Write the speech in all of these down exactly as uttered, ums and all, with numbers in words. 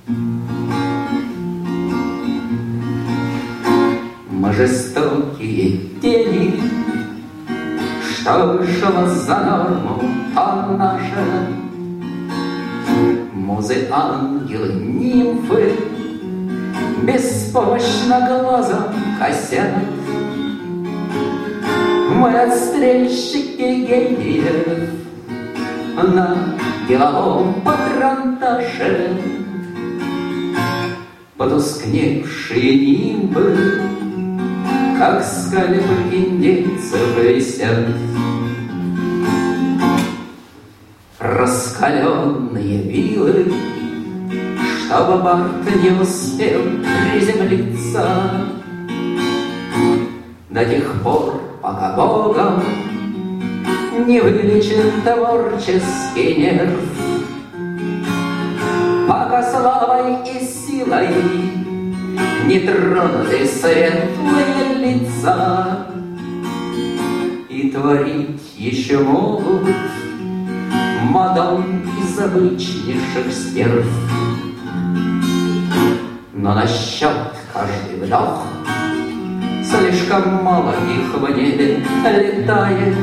Мы жестокие тени, что вышло за норму, а наша музы, ангелы, нимфы беспомощно глазом косят. Мы отстрельщики гениев на деловом патронтаже. Потускневшие нимбы, как скальпы индейцев, висят. Раскаленные вилы, чтобы Барт не успел приземлиться, до тех пор, пока Богом не вылечен творческий нерв, пока славой и силой не тронуты светлые лица. И творить еще могут Мадон из обычнейших стерв. Но на счет каждый вдох слишком мало их в небе летает.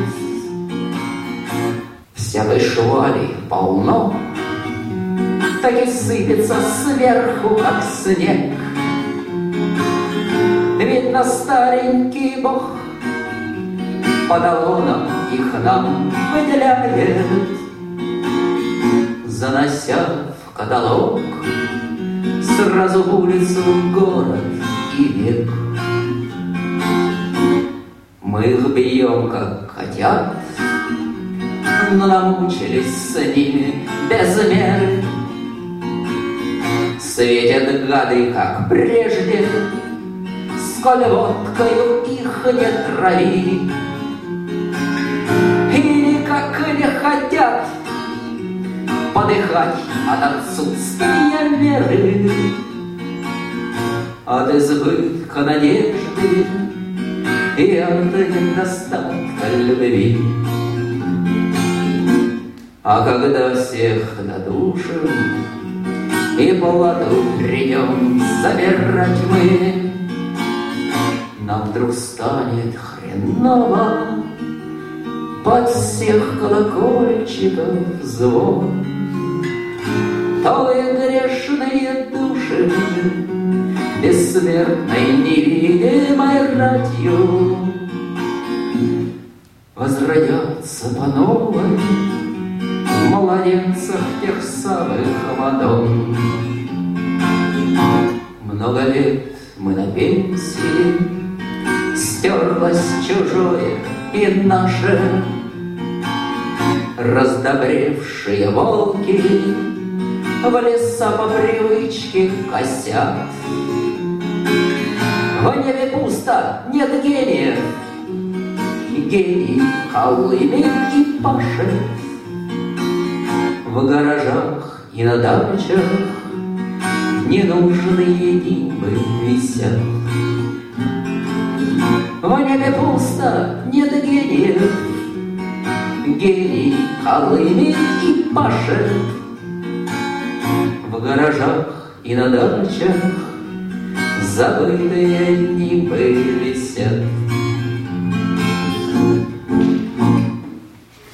Всякой швали полно, так и сыпется сверху, как снег. Видно, старенький Бог по талонам их нам выделяет, занося в каталог сразу в улицу, город и век. Мы их бьем, как хотят, но намучились с ними без меры. Светят гады, как прежде, сколь водкою их не трави. И никак не хотят подыхать от отсутствия меры, от избытка надежды и от недостатка любви. А когда всех надушим и плату придем забирать мы, нам вдруг станет хреново под всех колокольчиков звон. То и грешные души бессмертной невидимой ратью возродятся по новой в младенцах тех самых Мадон. Много лет мы на пенсии, стерлось чужое и наше. Раздобревшие волки в леса по привычке косят. В небе пусто, нет гениев, гений колымет и пашет. В гаражах и на дачах ненужные нимбы висят. В небе пусто, нет гениев, гений колымет и пашет. В гаражах и на дачах забытые нимбы висят.